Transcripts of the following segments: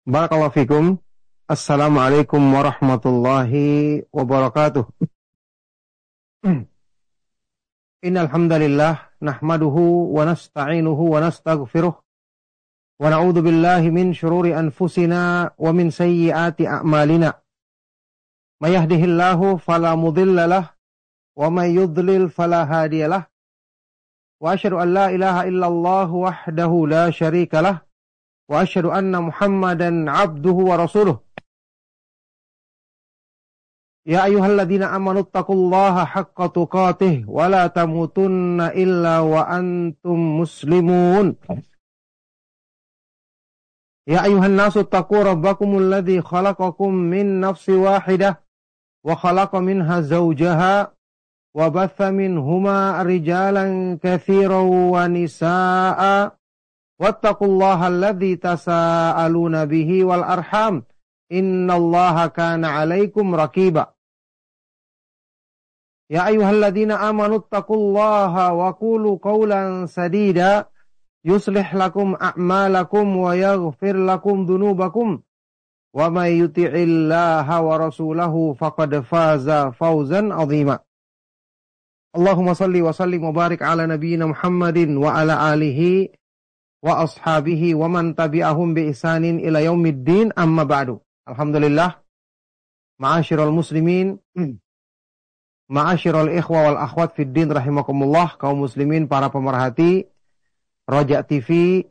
Barakallahu fikum. Assalamualaikum warahmatullahi wabarakatuh. Innal hamdalillah nahmaduhu wa nasta'inuhu wa nastaghfiruh wa na'udzu billahi min shururi anfusina wa min sayyiati a'malina. May yahdihillahu fala mudilla lahu wa may yudlil fala hadiyalah. Wa asyhadu an la ilaha illallah wahdahu la syarika lah. Wa asyhadu anna Muhammadan abduhu wa rasuluh. Ya ayyuhalladzina amanu taqullaha haqqa tuqatih wa la tamutunna illa wa antum muslimun. Ya ayyuhan nasu taqu rabbakumul ladzi khalaqakum min nafsin wahidah wa khalaqa minha zawjaha wa batha minhuma rijalan katsiran wa nisaa'a. Wattaqullaha alladzi tasaaluna bihi wal arham innallaha kana 'alaikum raqiba. Ya ayyuhalladzina amanu taqullaha wa qulu qawlan sadida yuslih lakum a'malakum wa yaghfir lakum dhunubakum wa may yuti'illaha wa rasulahu faqad faza fawzan 'azima. Allahumma shalli wa sallim wa barik ala nabiyyina Muhammadin wa ala alihi wa ashabihi wa man tabi'ahum bi ihsanin ila yaumiddin, amma ba'du. Alhamdulillah, ma'asyiral muslimin, ma'asyiral ikhwa wal akhwat fid din rahimakumullah, kaum muslimin, para pemerhati Roja TV,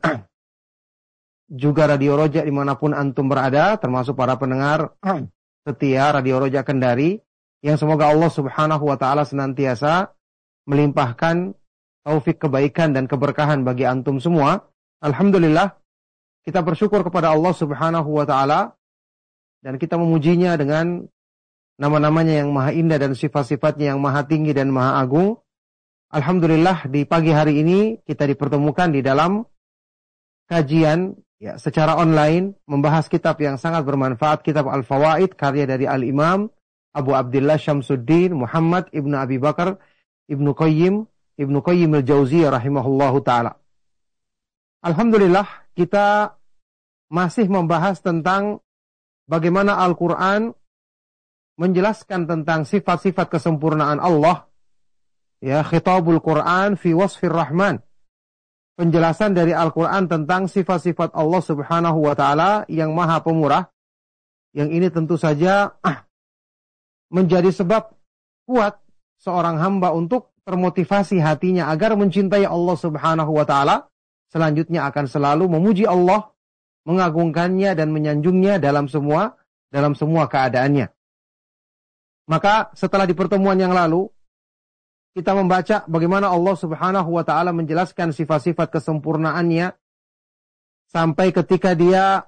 juga Radio Roja dimanapun antum berada, termasuk para pendengar setia Radio Roja Kendari, yang semoga Allah subhanahu wa ta'ala senantiasa melimpahkan taufik kebaikan dan keberkahan bagi antum semua. Alhamdulillah, kita bersyukur kepada Allah subhanahu wa ta'ala dan kita memujinya dengan nama-namanya yang maha indah dan sifat-sifatnya yang maha tinggi dan maha agung. Alhamdulillah, di pagi hari ini kita dipertemukan di dalam kajian secara online membahas kitab yang sangat bermanfaat, kitab Al-Fawaid karya dari Al-Imam Abu Abdillah Syamsuddin Muhammad Ibnu Abi Bakar Ibnu Qayyim Al-Jauziyah rahimahullahu ta'ala. Alhamdulillah, kita masih membahas tentang bagaimana Al-Quran menjelaskan tentang sifat-sifat kesempurnaan Allah. Ya, khitabul Quran fi wasfir Rahman. Penjelasan dari Al-Quran tentang sifat-sifat Allah subhanahu wa ta'ala yang maha pemurah. Yang ini tentu saja menjadi sebab kuat seorang hamba untuk termotivasi hatinya agar mencintai Allah subhanahu wa ta'ala. Selanjutnya akan selalu memuji Allah, mengagungkannya dan menyanjungnya dalam semua keadaannya. Maka setelah di pertemuan yang lalu, kita membaca bagaimana Allah subhanahu wa ta'ala menjelaskan sifat-sifat kesempurnaannya, sampai ketika dia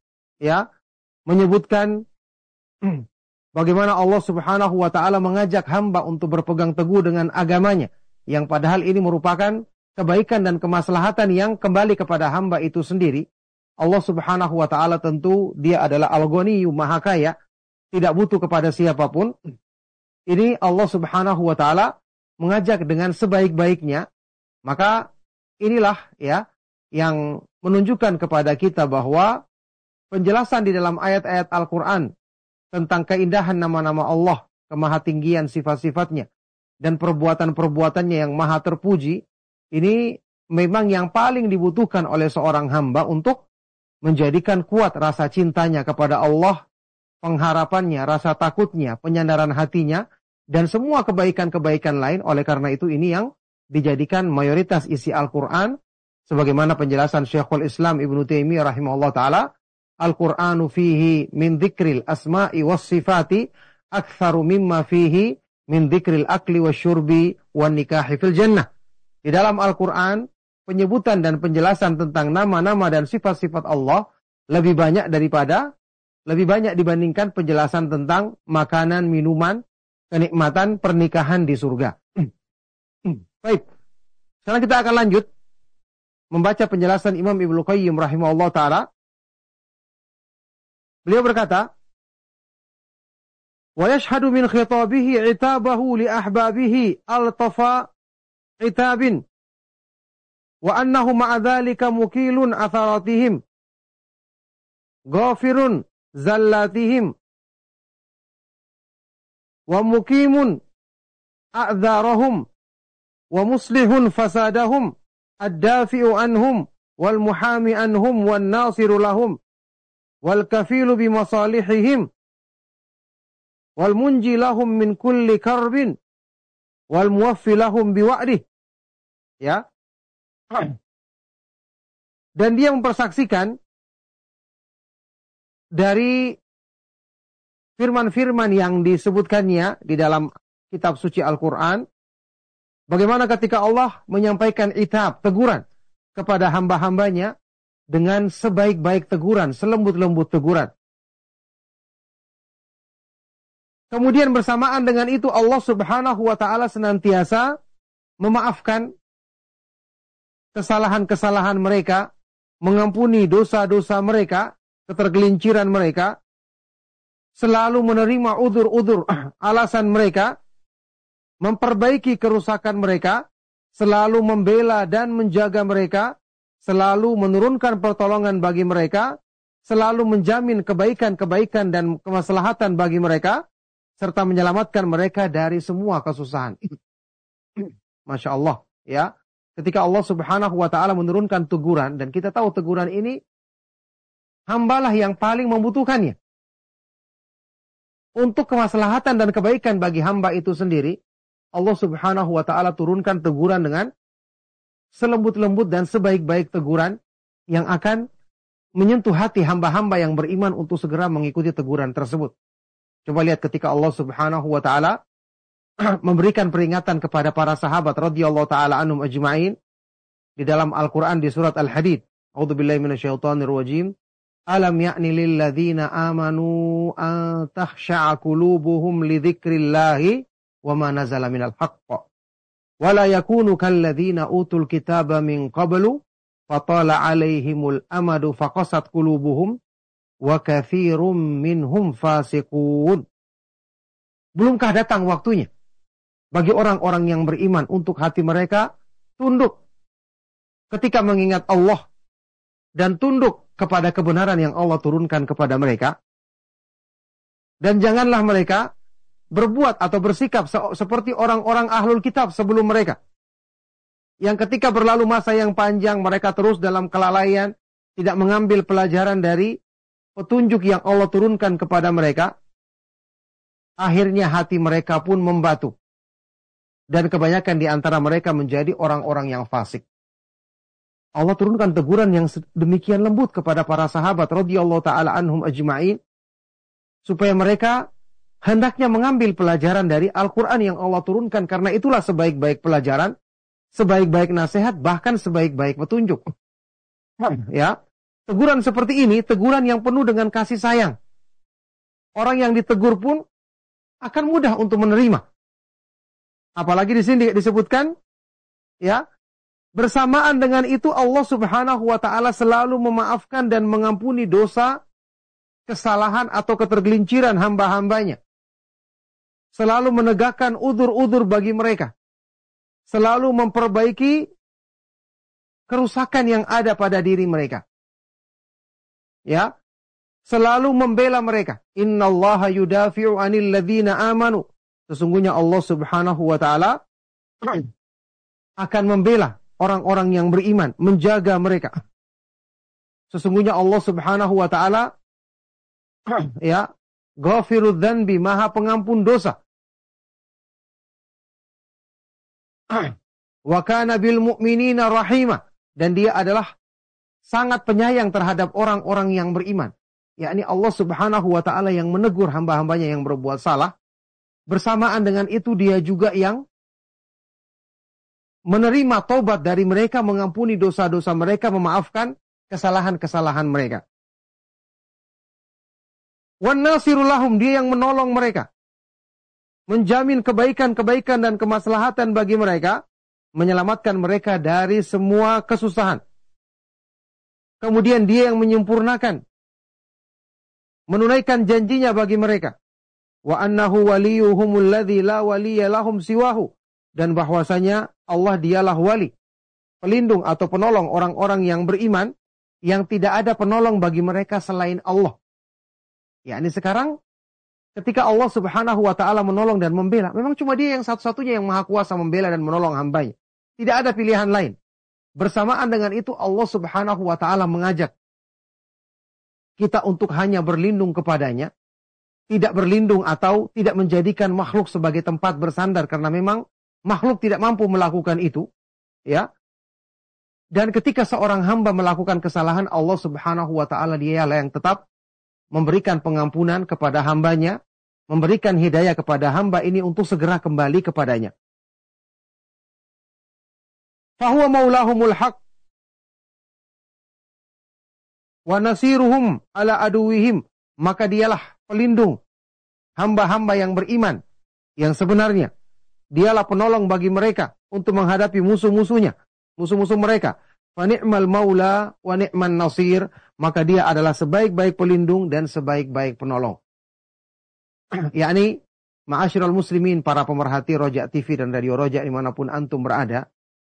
menyebutkan bagaimana Allah subhanahu wa ta'ala mengajak hamba untuk berpegang teguh dengan agamanya, yang padahal ini merupakan kebaikan dan kemaslahatan yang kembali kepada hamba itu sendiri. Allah subhanahu wa ta'ala tentu dia adalah Al-Ghaniyyu, maha kaya, tidak butuh kepada siapapun. Ini Allah subhanahu wa ta'ala mengajak dengan sebaik-baiknya. Maka inilah yang menunjukkan kepada kita bahwa penjelasan di dalam ayat-ayat Al-Quran tentang keindahan nama-nama Allah, kemahatinggian sifat-sifatnya, dan perbuatan-perbuatannya yang maha terpuji, ini memang yang paling dibutuhkan oleh seorang hamba untuk menjadikan kuat rasa cintanya kepada Allah, pengharapannya, rasa takutnya, penyandaran hatinya, dan semua kebaikan-kebaikan lain. Oleh karena itu ini yang dijadikan mayoritas isi Al-Quran, sebagaimana penjelasan Syekhul Islam Ibnu Taimiyah rahimahullah ta'ala, Al-Qur'anu fihi min dzikril asma'i was sifati aktsaru mimma fihi min dzikril akli wasyurbi wan nikahi fil jannah. Di dalam Al-Quran, penyebutan dan penjelasan tentang nama-nama dan sifat-sifat Allah lebih banyak dibandingkan penjelasan tentang makanan, minuman, kenikmatan, pernikahan di surga. Baik, sekarang kita akan lanjut membaca penjelasan Imam Ibnu Qayyim rahimahullah ta'ala. Beliau berkata, wa yashhadu min khitabihi itabahu li ahbabihi al-tafa itabin wa annahu ma'a dzalika mukilun atharatihim ghafirun zallatihim, wa muqimun a'dzarahum, wa muslihun fasadahum, ad-dafi'u anhum, wal muhami anhum, wan nasiru lahum, wal kafilu bimasalihihim, wal munji lahum min kulli karbin, wal muwaffi lahum biwa'dih. Ya. Dan dia mempersaksikan dari firman-firman yang disebutkannya di dalam kitab suci Al-Quran, bagaimana ketika Allah menyampaikan itab, teguran kepada hamba-hambanya dengan sebaik-baik teguran, selembut-lembut teguran. Kemudian bersamaan dengan itu Allah Subhanahu wa taala senantiasa memaafkan kesalahan-kesalahan mereka, mengampuni dosa-dosa mereka, ketergelinciran mereka, selalu menerima udzur-udzur alasan mereka, memperbaiki kerusakan mereka, selalu membela dan menjaga mereka, selalu menurunkan pertolongan bagi mereka, selalu menjamin kebaikan-kebaikan dan kemaslahatan bagi mereka, serta menyelamatkan mereka dari semua kesusahan. Masya Allah, ya. Ketika Allah Subhanahu wa taala menurunkan teguran, dan kita tahu teguran ini hambalah yang paling membutuhkannya. Untuk kemaslahatan dan kebaikan bagi hamba itu sendiri, Allah Subhanahu wa taala turunkan teguran dengan selembut-lembut dan sebaik-baik teguran yang akan menyentuh hati hamba-hamba yang beriman untuk segera mengikuti teguran tersebut. Coba lihat ketika Allah Subhanahu wa taala memberikan peringatan kepada para sahabat radhiyallahu taala anhum ajma'in di dalam Al-Qur'an di surat Al-Hadid. A'udzubillahi minasyaitonir rajim. Alam ya'ni lil ladzina amanu an takhsha'a qulubuhum li dzikrillahi wa ma nazala minal haqq. Wa la yakunu kal ladzina utul kitaba min qablu fatala 'alaihimul amadu faqasat qulubuhum wa katsirum minhum fasiqun. Belumkah datang waktunya bagi orang-orang yang beriman untuk hati mereka tunduk ketika mengingat Allah dan tunduk kepada kebenaran yang Allah turunkan kepada mereka. Dan janganlah mereka berbuat atau bersikap seperti orang-orang ahlul kitab sebelum mereka, yang ketika berlalu masa yang panjang mereka terus dalam kelalaian, tidak mengambil pelajaran dari petunjuk yang Allah turunkan kepada mereka. Akhirnya hati mereka pun membatu. Dan kebanyakan di antara mereka menjadi orang-orang yang fasik. Allah turunkan teguran yang demikian lembut kepada para sahabat radhiyallahu taala anhum ajma'in, supaya mereka hendaknya mengambil pelajaran dari Al-Quran yang Allah turunkan, karena itulah sebaik-baik pelajaran, sebaik-baik nasihat, bahkan sebaik-baik petunjuk. Ya, teguran seperti ini, teguran yang penuh dengan kasih sayang. Orang yang ditegur pun akan mudah untuk menerima. Apalagi di sini disebutkan, ya, bersamaan dengan itu Allah Subhanahu wa taala selalu memaafkan dan mengampuni dosa, kesalahan atau ketergelinciran hamba-hambanya. Selalu menegakkan udzur-udzur bagi mereka. Selalu memperbaiki kerusakan yang ada pada diri mereka. Ya, selalu membela mereka. Innallaha yudafi'u 'anil ladzina amanu. Sesungguhnya Allah Subhanahu wa taala akan membela orang-orang yang beriman, menjaga mereka. Sesungguhnya Allah Subhanahu wa taala ya, Ghafirudz dzanbi, Maha Pengampun dosa. Wa kana bil mu'minina rahimah, dan dia adalah sangat penyayang terhadap orang-orang yang beriman. Yakni Allah Subhanahu wa taala yang menegur hamba-hambanya yang berbuat salah. Bersamaan dengan itu dia juga yang menerima taubat dari mereka, mengampuni dosa-dosa mereka, memaafkan kesalahan-kesalahan mereka. Wan nasiru lahum, dia yang menolong mereka, menjamin kebaikan-kebaikan dan kemaslahatan bagi mereka, menyelamatkan mereka dari semua kesusahan. Kemudian dia yang menyempurnakan, menunaikan janjinya bagi mereka. Wa annahu waliyuhumul ladzi la waliyya lahum siwahu, dan bahwasanya Allah dialah wali, pelindung atau penolong orang-orang yang beriman, yang tidak ada penolong bagi mereka selain Allah. Ya, ini sekarang ketika Allah Subhanahu wa taala menolong dan membela, memang cuma Dia yang satu-satunya yang maha kuasa membela dan menolong hambanya. Tidak ada pilihan lain. Bersamaan dengan itu Allah Subhanahu wa taala mengajak kita untuk hanya berlindung kepadanya, tidak berlindung atau tidak menjadikan makhluk sebagai tempat bersandar karena memang makhluk tidak mampu melakukan itu, ya. Dan ketika seorang hamba melakukan kesalahan, Allah Subhanahu wa taala Dialah yang tetap memberikan pengampunan kepada hambanya, memberikan hidayah kepada hamba ini untuk segera kembali kepadanya. Fahuwa maulahumul haq wa nasiruhum ala aduwihim, maka Dialah pelindung hamba-hamba yang beriman yang sebenarnya. Dialah penolong bagi mereka untuk menghadapi musuh-musuhnya, musuh-musuh mereka. Fa ni'mal maula wa ni'man nasir, maka Dia adalah sebaik-baik pelindung dan sebaik-baik penolong. Yakni ma'asyiral muslimin, para pemerhati Roja TV dan Radio Roja dimanapun antum berada,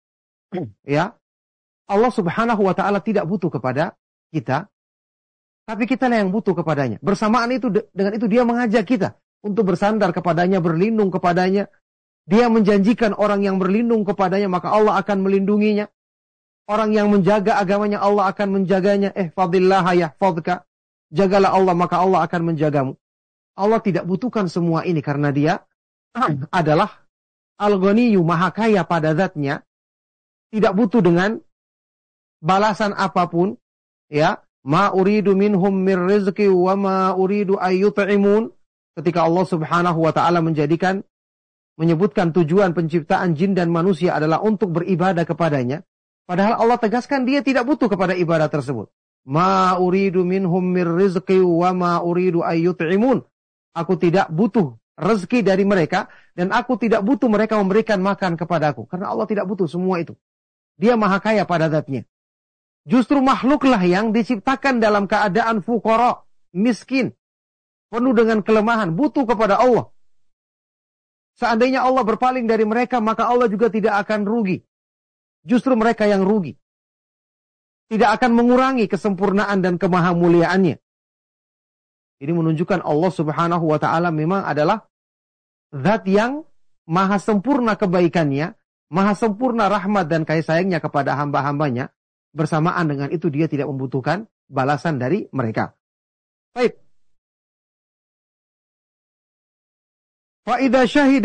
ya, Allah Subhanahu wa taala tidak butuh kepada kita, tapi kita yang butuh kepadanya. Bersamaan itu, dengan itu Dia mengajak kita untuk bersandar kepadanya, berlindung kepadanya. Dia menjanjikan orang yang berlindung kepadanya maka Allah akan melindunginya. Orang yang menjaga agamanya Allah akan menjaganya. Ihfadillah yahfadka. Jagalah Allah maka Allah akan menjagamu. Allah tidak butuhkan semua ini karena Dia adalah Al-Ghaniyyu, maha kaya pada zatnya. Tidak butuh dengan balasan apapun, ya. Ma uridu minhum mir rizqi wa ma uridu ayyut'imun. Ketika Allah Subhanahu wa taala menyebutkan tujuan penciptaan jin dan manusia adalah untuk beribadah kepadanya, padahal Allah tegaskan Dia tidak butuh kepada ibadah tersebut. Ma uridu minhum mir rizqi wa ma uridu ayyut'imun. Aku tidak butuh rezeki dari mereka dan aku tidak butuh mereka memberikan makan kepadaku, karena Allah tidak butuh semua itu. Dia maha kaya pada zatnya. Justru makhluklah yang diciptakan dalam keadaan fuqara, miskin, penuh dengan kelemahan, butuh kepada Allah. Seandainya Allah berpaling dari mereka, maka Allah juga tidak akan rugi. Justru mereka yang rugi. Tidak akan mengurangi kesempurnaan dan kemahamuliaannya. Ini menunjukkan Allah Subhanahu wa taala memang adalah zat yang maha sempurna kebaikannya, maha sempurna rahmat dan kasih sayangnya kepada hamba-hambanya. Bersamaan dengan itu Dia tidak membutuhkan balasan dari mereka. Baik. Fa idza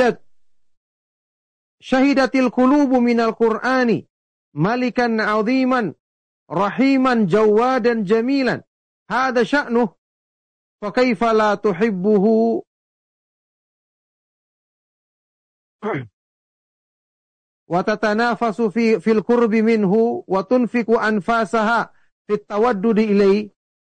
syahidatil qulubu minal qur'ani malikan 'aziman rahiman jawadan jamilan. Hada sya'nuh. Fa kaifa la tuhibbuhu wa tatanafasu fil qurbi minhu wa tunfiku anfasaha fit tawaddudi ilaihi.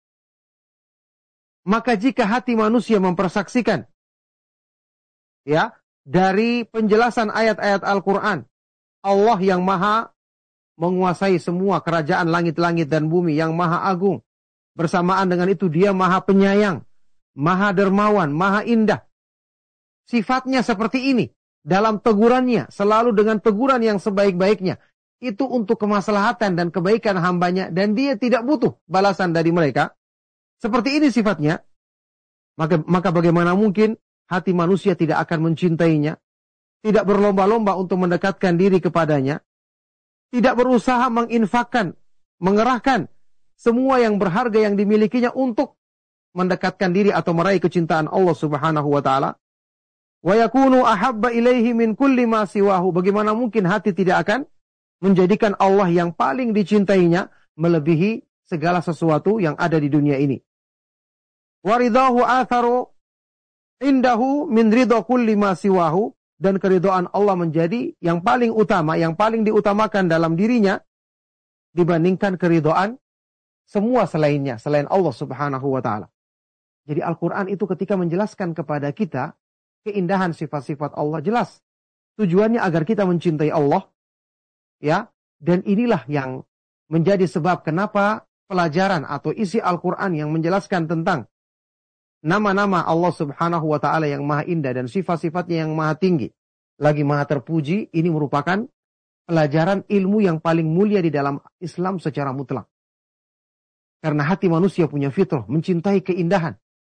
Maka jika hati manusia mempersaksikan, ya, dari penjelasan ayat-ayat Al-Quran, Allah yang maha menguasai semua kerajaan langit-langit dan bumi, yang maha agung. Bersamaan dengan itu Dia maha penyayang, maha dermawan, maha indah. Sifatnya seperti ini. Dalam tegurannya, selalu dengan teguran yang sebaik-baiknya. Itu untuk kemaslahatan dan kebaikan hambanya, dan Dia tidak butuh balasan dari mereka. Seperti ini sifatnya. Maka bagaimana mungkin hati manusia tidak akan mencintainya, tidak berlomba-lomba untuk mendekatkan diri kepadanya, tidak berusaha menginfakkan, mengerahkan semua yang berharga yang dimilikinya untuk mendekatkan diri atau meraih kecintaan Allah Subhanahu wa taala. Wa yakunu ahabba ilaihi min kulli ma siwahu. Bagaimana mungkin hati tidak akan menjadikan Allah yang paling dicintainya melebihi segala sesuatu yang ada di dunia ini. Wa ridahu atharu indahu min ridha kulli ma siwahu. Dan keridhaan Allah menjadi yang paling utama, yang paling diutamakan dalam dirinya dibandingkan keridhaan semua selainnya, selain Allah Subhanahu wa taala. Jadi Al-Quran itu ketika menjelaskan kepada kita keindahan sifat-sifat Allah, jelas tujuannya agar kita mencintai Allah, ya. Dan inilah yang menjadi sebab kenapa pelajaran atau isi Al-Quran yang menjelaskan tentang nama-nama Allah Subhanahu wa taala yang maha indah dan sifat-sifatnya yang maha tinggi, lagi maha terpuji, ini merupakan pelajaran ilmu yang paling mulia di dalam Islam secara mutlak. Karena hati manusia punya fitrah, mencintai keindahan.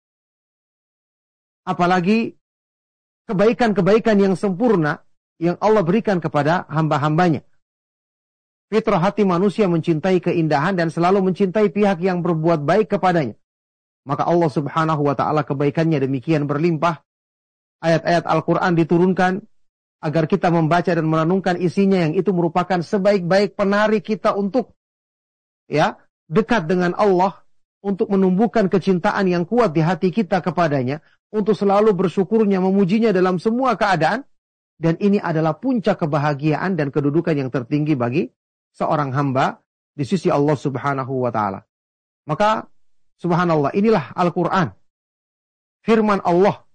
Apalagi kebaikan-kebaikan yang sempurna yang Allah berikan kepada hamba-hambanya. Fitrah hati manusia mencintai keindahan dan selalu mencintai pihak yang berbuat baik kepadanya. Maka Allah subhanahu wa ta'ala kebaikannya demikian berlimpah. Ayat-ayat Al-Quran diturunkan agar kita membaca dan merenungkan isinya, yang itu merupakan sebaik-baik penarik kita untuk dekat dengan Allah, untuk menumbuhkan kecintaan yang kuat di hati kita kepadanya, untuk selalu bersyukurnya, memujinya dalam semua keadaan. Dan ini adalah puncak kebahagiaan dan kedudukan yang tertinggi bagi seorang hamba di sisi Allah subhanahu wa ta'ala. Maka subhanallah, inilah Al-Quran, firman Allah,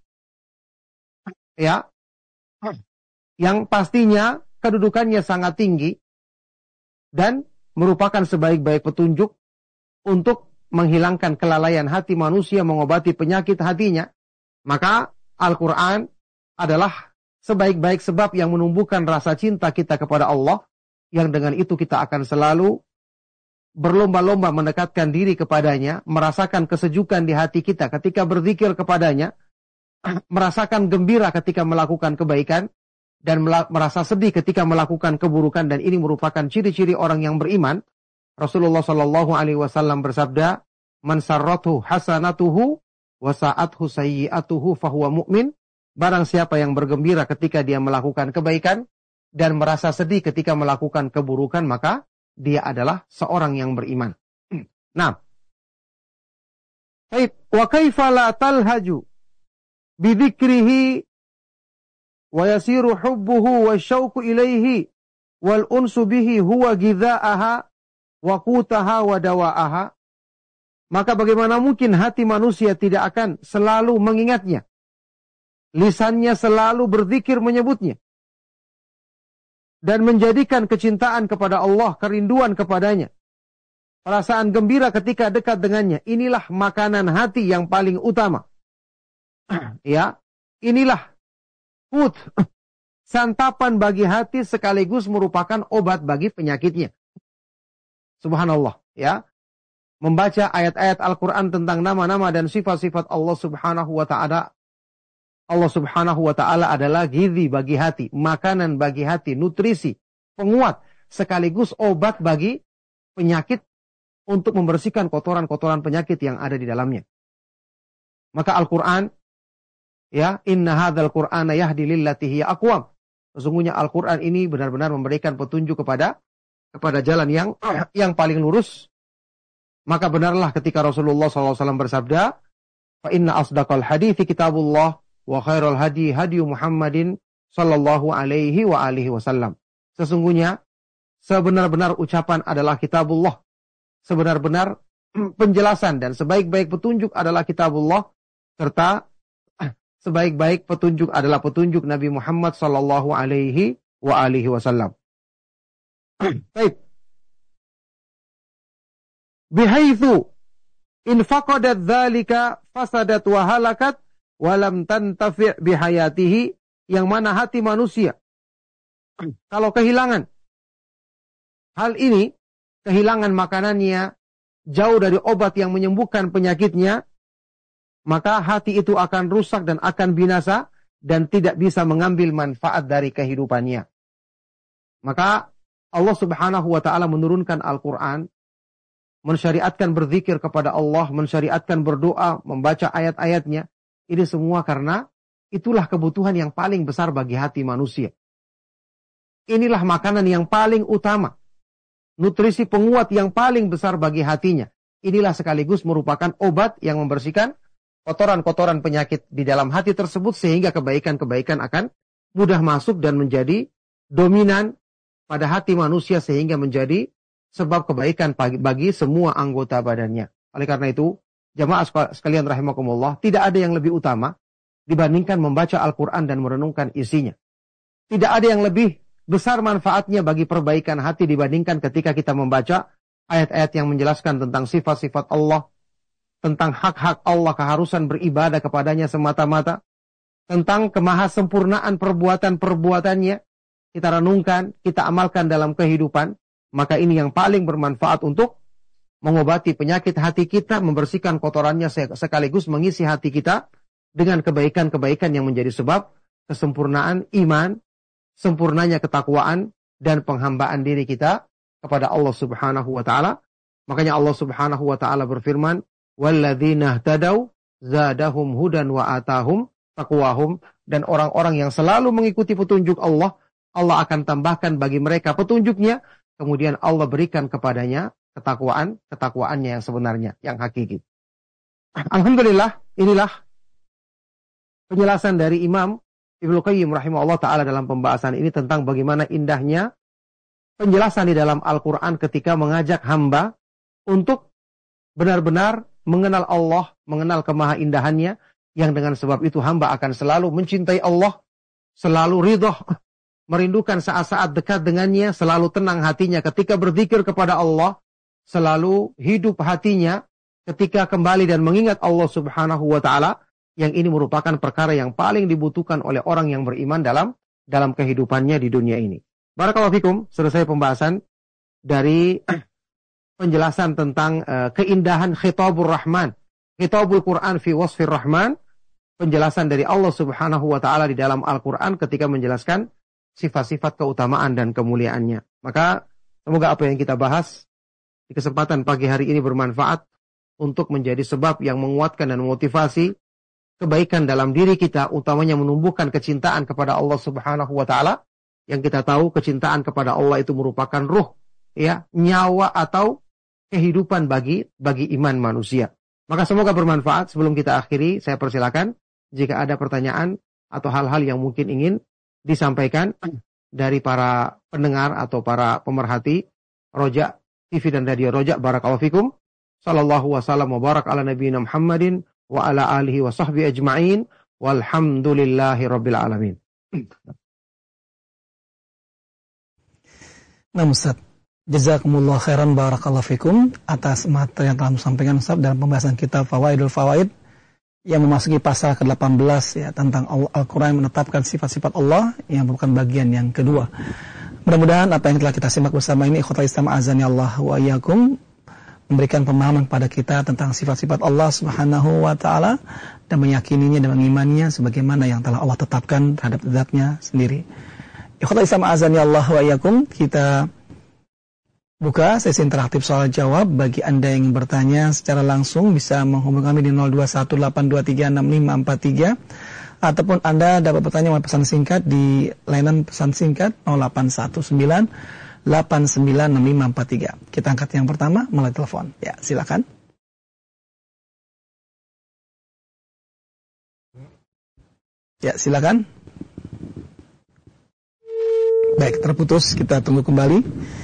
yang pastinya kedudukannya sangat tinggi dan merupakan sebaik-baik petunjuk untuk menghilangkan kelalaian hati manusia, mengobati penyakit hatinya. Maka Al-Quran adalah sebaik-baik sebab yang menumbuhkan rasa cinta kita kepada Allah, yang dengan itu kita akan selalu berlomba-lomba mendekatkan diri kepadanya, merasakan kesejukan di hati kita ketika berzikir kepadanya, merasakan gembira ketika melakukan kebaikan, dan merasa sedih ketika melakukan keburukan. Dan ini merupakan ciri-ciri orang yang beriman. Rasulullah Shallallahu Alaihi Wasallam bersabda, "Man sarrathu hasanatuhu wa sa'athu sayyi'atuhu fahuwa mu'min." Barang siapa yang bergembira ketika dia melakukan kebaikan dan merasa sedih ketika melakukan keburukan, maka dia adalah seorang yang beriman. Nah, wa kaifa la talhaju bidzikrihi wa yasiru hubbuhu wa syauqu ilaihi wal unsu bihi huwa gidha'aha wa qutaha wa dawa'aha. Maka bagaimana mungkin hati manusia tidak akan selalu mengingatnya, lisannya selalu berzikir menyebutnya, dan menjadikan kecintaan kepada Allah, kerinduan kepadanya, perasaan gembira ketika dekat dengannya. Inilah makanan hati yang paling utama. Inilah food, santapan bagi hati, sekaligus merupakan obat bagi penyakitnya. Subhanallah, membaca ayat-ayat Al-Quran tentang nama-nama dan sifat-sifat Allah subhanahu wa ta'ala. Allah subhanahu wa ta'ala adalah gizi bagi hati, makanan bagi hati, nutrisi, penguat, sekaligus obat bagi penyakit, untuk membersihkan kotoran-kotoran penyakit yang ada di dalamnya. Maka Al-Quran, inna hadzal Qur'ana yahdi lillati hiya aqwam. Sesungguhnya Al-Quran ini benar-benar memberikan petunjuk kepada jalan yang paling lurus. Maka benarlah ketika Rasulullah SAW bersabda, fa inna asdaqal hadithi kitabullah wa khairul hadi hadi Muhammadin sallallahu alaihi wa alihi wasallam. Sesungguhnya sebenar-benar ucapan adalah kitabullah, sebenar-benar penjelasan dan sebaik-baik petunjuk adalah kitabullah, serta sebaik-baik petunjuk adalah petunjuk Nabi Muhammad sallallahu alaihi wa alihi wasallam. Baik. Bihaitsu in faqadat dzalika fasadat wa halakat walam tantafi' bihayatihi, yang mana hati manusia kalau kehilangan hal ini, kehilangan makanannya, jauh dari obat yang menyembuhkan penyakitnya, maka hati itu akan rusak dan akan binasa dan tidak bisa mengambil manfaat dari kehidupannya. Maka Allah subhanahu wa ta'ala menurunkan Al-Quran, mensyariatkan berzikir kepada Allah, mensyariatkan berdoa, membaca ayat-ayatnya. Ini semua karena itulah kebutuhan yang paling besar bagi hati manusia. Inilah makanan yang paling utama, nutrisi penguat yang paling besar bagi hatinya. Inilah sekaligus merupakan obat yang membersihkan kotoran-kotoran penyakit di dalam hati tersebut, sehingga kebaikan-kebaikan akan mudah masuk dan menjadi dominan pada hati manusia, sehingga menjadi sebab kebaikan bagi semua anggota badannya. Oleh karena itu, jamaah sekalian rahimakumullah, tidak ada yang lebih utama dibandingkan membaca Al-Quran dan merenungkan isinya. Tidak ada yang lebih besar manfaatnya bagi perbaikan hati dibandingkan ketika kita membaca ayat-ayat yang menjelaskan tentang sifat-sifat Allah, tentang hak-hak Allah, keharusan beribadah kepadanya semata-mata, tentang kemahasempurnaan perbuatan-perbuatannya. Kita renungkan, kita amalkan dalam kehidupan, maka ini yang paling bermanfaat untuk mengobati penyakit hati kita, membersihkan kotorannya sekaligus mengisi hati kita dengan kebaikan-kebaikan yang menjadi sebab kesempurnaan iman, sempurnanya ketakwaan dan penghambaan diri kita kepada Allah Subhanahu wa taala. Makanya Allah Subhanahu wa taala berfirman, "Walladzina ihtadaw zadahum hudan wa atahum taqwahum." Dan orang-orang yang selalu mengikuti petunjuk Allah, Allah akan tambahkan bagi mereka petunjuknya, kemudian Allah berikan kepadanya ketakwaannya yang sebenarnya, yang hakiki. Alhamdulillah, inilah penjelasan dari Imam Ibnu Qayyim rahimahullah ta'ala dalam pembahasan ini tentang bagaimana indahnya penjelasan di dalam Al-Quran ketika mengajak hamba untuk benar-benar mengenal Allah, mengenal kemahaindahannya, yang dengan sebab itu hamba akan selalu mencintai Allah, selalu ridho, merindukan saat-saat dekat dengannya, selalu tenang hatinya ketika berzikir kepada Allah, selalu hidup hatinya ketika kembali dan mengingat Allah Subhanahu wa ta'ala, yang ini merupakan perkara yang paling dibutuhkan oleh orang yang beriman dalam kehidupannya di dunia ini. Barakallahu fikum, selesai pembahasan dari penjelasan tentang keindahan Khitabur Rahman, Khitabul Quran fi Wasfir Rahman, penjelasan dari Allah Subhanahu wa ta'ala di dalam Al-Quran ketika menjelaskan sifat-sifat keutamaan dan kemuliaannya. Maka semoga apa yang kita bahas di kesempatan pagi hari ini bermanfaat untuk menjadi sebab yang menguatkan dan memotivasi kebaikan dalam diri kita, utamanya menumbuhkan kecintaan kepada Allah Subhanahu wa ta'ala. Yang kita tahu kecintaan kepada Allah itu merupakan ruh, ya, nyawa atau kehidupan bagi iman manusia. Maka semoga bermanfaat. Sebelum kita akhiri, saya persilakan jika ada pertanyaan atau hal-hal yang mungkin ingin disampaikan dari para pendengar atau para pemerhati Roja TV dan Radio Roja. Barakallahu fikum. Sallallahu wasallam wa barak ala nabiyina Muhammadin wa ala alihi wa sahbihi ajma'in. Walhamdulillahi rabbil alamin. Nah Ustaz, jazakumullah khairan barakallahu fikum atas materi yang telah disampaikan Ustaz dalam pembahasan kitab Fawaidul Fawaid yang memasuki pasal ke-18 ya, tentang Al-Quran menetapkan sifat-sifat Allah yang merupakan bagian yang kedua. Mudah-mudahan apa yang telah kita simak bersama ini ikhwatal Islam azani Allah wa iyyakum memberikan pemahaman kepada kita tentang sifat-sifat Allah Subhanahu wa taala dan meyakininya dan mengimaninya sebagaimana yang telah Allah tetapkan terhadap zat-Nya sendiri. Ikhwatal Islam azani Allah wa iyyakum, kita buka sesi interaktif soal jawab. Bagi Anda yang bertanya secara langsung bisa menghubungi kami di 0218236543 ataupun Anda dapat bertanya melalui pesan singkat di layanan pesan singkat 0819896543. Kita angkat yang pertama melalui telepon. Ya, silakan. Ya, silakan. Baik, terputus. Kita tunggu kembali.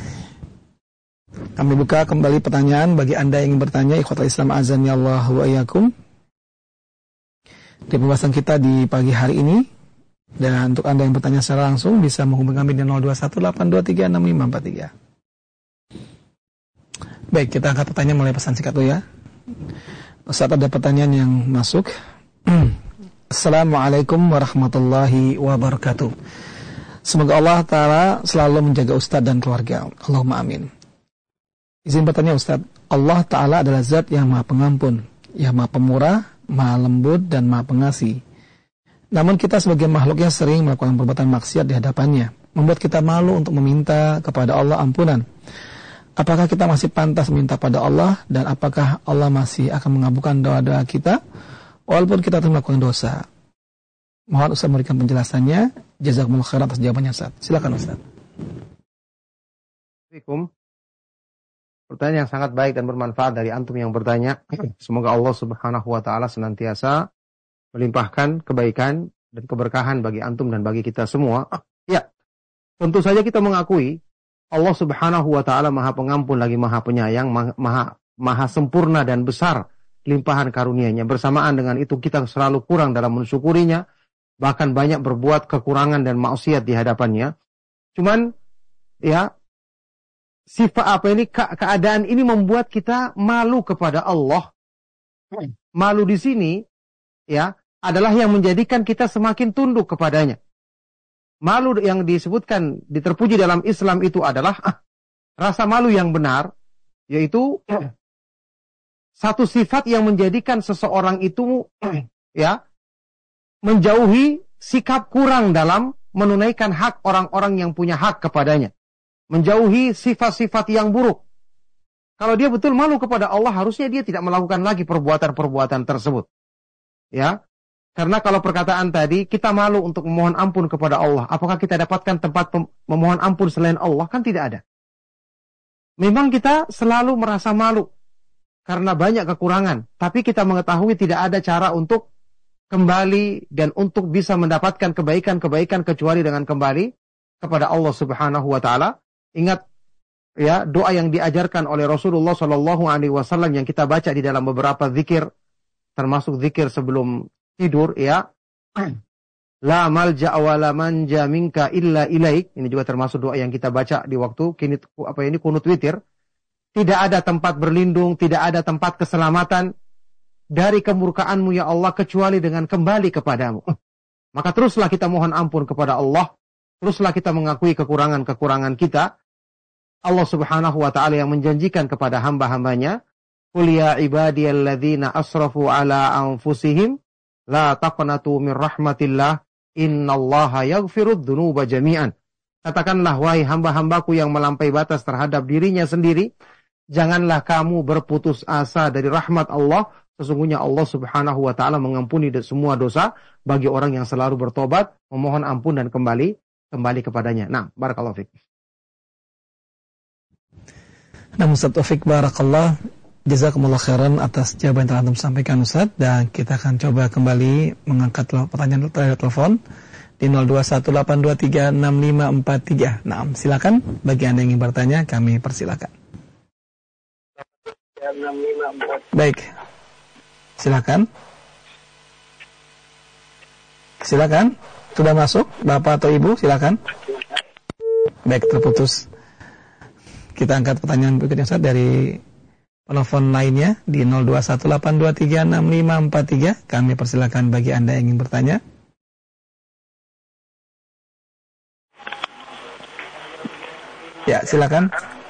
Kami buka kembali pertanyaan bagi Anda yang ingin bertanya, ikhwatal Islam azani Allah wa iyyakum, di pembahasan kita di pagi hari ini. Dan untuk Anda yang bertanya secara langsung bisa menghubungi kami di 0218236543. Baik, kita angkat pertanyaan mulai pesan singkat dulu ya. Saat ada pertanyaan yang masuk. Assalamualaikum warahmatullahi wabarakatuh. Semoga Allah Ta'ala selalu menjaga Ustaz dan keluarga. Allahumma amin. Izin bertanya Ustaz, Allah Ta'ala adalah zat yang maha pengampun, yang maha pemurah, maha lembut, dan maha pengasih. Namun kita sebagai makhluknya sering melakukan perbuatan maksiat di hadapannya, membuat kita malu untuk meminta kepada Allah ampunan. Apakah kita masih pantas meminta pada Allah, dan apakah Allah masih akan mengabulkan doa-doa kita, walaupun kita telah melakukan dosa? Mohon Ustaz memberikan penjelasannya. Jazakumullah khairan atas jawabannya Ustaz. Silakan Ustaz. Assalamualaikum. Pertanyaan yang sangat baik dan bermanfaat dari antum yang bertanya. Semoga Allah Subhanahu wa taala senantiasa melimpahkan kebaikan dan keberkahan bagi antum dan bagi kita semua. Ya, tentu saja kita mengakui Allah Subhanahu wa taala Maha Pengampun lagi Maha Penyayang, maha sempurna dan besar limpahan karunia-Nya. Bersamaan dengan itu kita selalu kurang dalam mensyukurinya, bahkan banyak berbuat kekurangan dan maksiat di hadapannya. Cuman ya, keadaan ini membuat kita malu kepada Allah. Malu di sini ya adalah yang menjadikan kita semakin tunduk kepadanya. Malu yang disebutkan diterpuji dalam Islam itu adalah rasa malu yang benar, yaitu satu sifat yang menjadikan seseorang itu ya menjauhi sikap kurang dalam menunaikan hak orang-orang yang punya hak kepadanya. Menjauhi sifat-sifat yang buruk. Kalau dia betul malu kepada Allah, harusnya dia tidak melakukan lagi perbuatan-perbuatan tersebut. Ya. Karena kalau perkataan tadi, kita malu untuk memohon ampun kepada Allah. Apakah kita dapatkan tempat memohon ampun selain Allah? Kan tidak ada. Memang kita selalu merasa malu karena banyak kekurangan. Tapi kita mengetahui tidak ada cara untuk kembali dan untuk bisa mendapatkan kebaikan-kebaikan kecuali dengan kembali kepada Allah Subhanahu wa taala. Ingat ya, doa yang diajarkan oleh Rasulullah sallallahu alaihi wasallam yang kita baca di dalam beberapa zikir, termasuk zikir sebelum tidur ya. La malja wa la manja minka illa ilaik. Ini juga termasuk doa yang kita baca di waktu kunut witir. Tidak ada tempat berlindung, tidak ada tempat keselamatan dari kemurkaanmu ya Allah kecuali dengan kembali kepadamu. Maka teruslah kita mohon ampun kepada Allah, teruslah kita mengakui kekurangan-kekurangan kita. Allah Subhanahu wa taala yang menjanjikan kepada hamba-hambanya, "Qul ya ibadiyalladzina asrafu ala anfusihim la taqnatu min rahmatillah, innallaha yaghfirudz dzunuba jami'an." Katakanlah, wahai hamba-hambaku yang melampaui batas terhadap dirinya sendiri, janganlah kamu berputus asa dari rahmat Allah. Sesungguhnya Allah Subhanahu wa taala mengampuni semua dosa bagi orang yang selalu bertobat, memohon ampun dan kembali kepadanya. Nah, barakallahu fiik. Nah, Ustaz Taufik barakallah, jazakumullah khairan atas jawaban yang telah Antum sampaikan Ustaz, dan kita akan coba kembali mengangkat pertanyaan dari telepon di 0218236543. Nah, silakan bagi Anda yang ingin bertanya, kami persilakan. Baik. Silakan. Silakan. Sudah masuk Bapak atau Ibu? Silakan. Baik, terputus. Kita angkat pertanyaan berikutnya Ustaz dari penelpon lainnya di 0218236543. Kami persilakan bagi Anda yang ingin bertanya. Ya, silakan.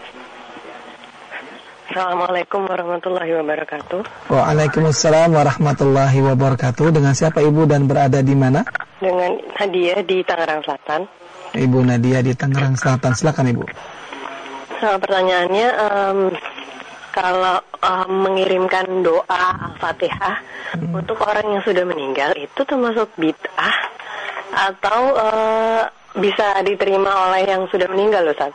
Assalamualaikum warahmatullahi wabarakatuh. Waalaikumsalam warahmatullahi wabarakatuh. Dengan siapa Ibu dan berada di mana? Dengan Nadia di Tangerang Selatan. Ibu Nadia di Tangerang Selatan. Silakan Ibu. Pertanyaannya, kalau mengirimkan doa Al-Fatihah untuk orang yang sudah meninggal itu termasuk bid'ah atau bisa diterima oleh yang sudah meninggal, Ustaz?